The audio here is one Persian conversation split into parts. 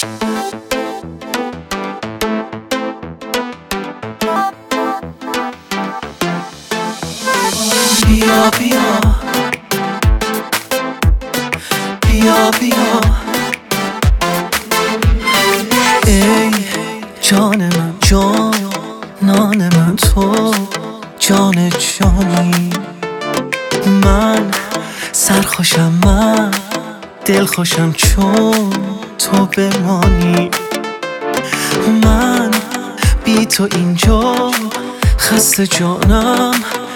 بیا بیا بیا بیا ای جان من، جانان من، تو جان جانی. من سرخوشم، من دلخوشم چون تو بمانی. من بی تو اینجا خسته جانم،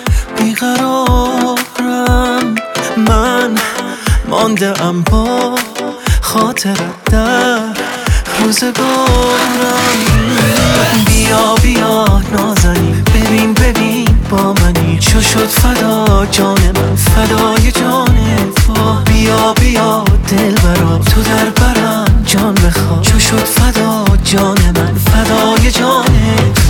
بیقرارم. من مانده ام با خاطرت در روزگارم. بیا بیا نازنین، ببین ببین با منی، چو شد فدا جان من، فدای جان تو. بیا بیا دلبرا تو در برم جان بخواه، چو شد فدا جان من، فدای جان تو.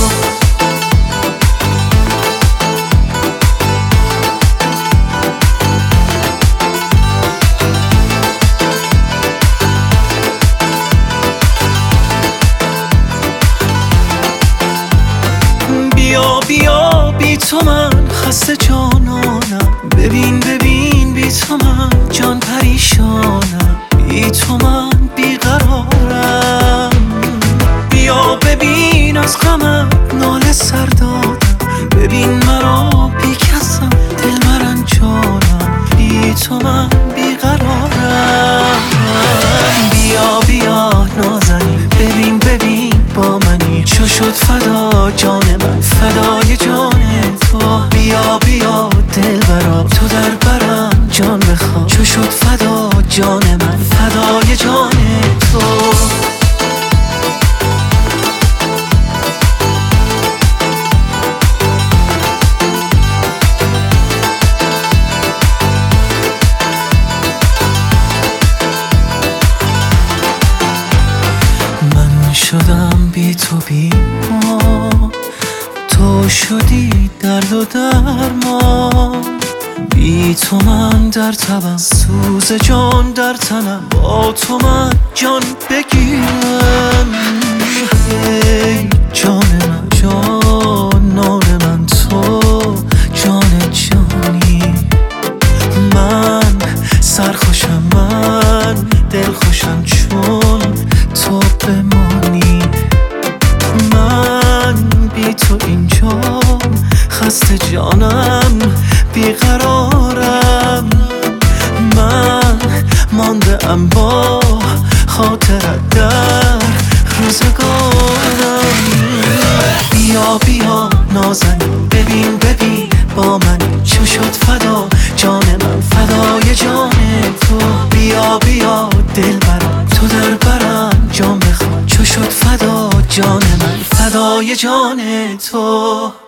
بیا بیا بی تو من خسته جانانم، ببین ببین بی تو من جان پریشانم، بی تو من بیقرارم. بیا ببین از غمم ناله سر دادم، ببین مرا بی کسم دل مرنجانم، بی تو من بیقرارم. بیا بیا نازنین، ببین ببین با منی، چو شد فدا جان من، فدای جان تو. بیا بیا دلبرا تو در برم جان بخواه، چو شد فدا جان من، فدای جان تو. من شدم بی تو بیمار، تو شدی درد و درمان. بی تو من در تبم، سوز جان در تنم، با تو من جان بگیرم. ای جان من، جانان من، تو جان جانی. من سرخوشم، من دلخوشم چون تو بمانی. من بی تو اینجا خسته جانم، بیقرارم. من مانده ام با خاطرت در روزگارم. بیا بیا نازنین، ببین ببین با منی، چو شد فدا جان من، فدای جان تو. بیا بیا دلبرا تو در برم جان بخواه، چو شد فدا جان من، فدای جان تو.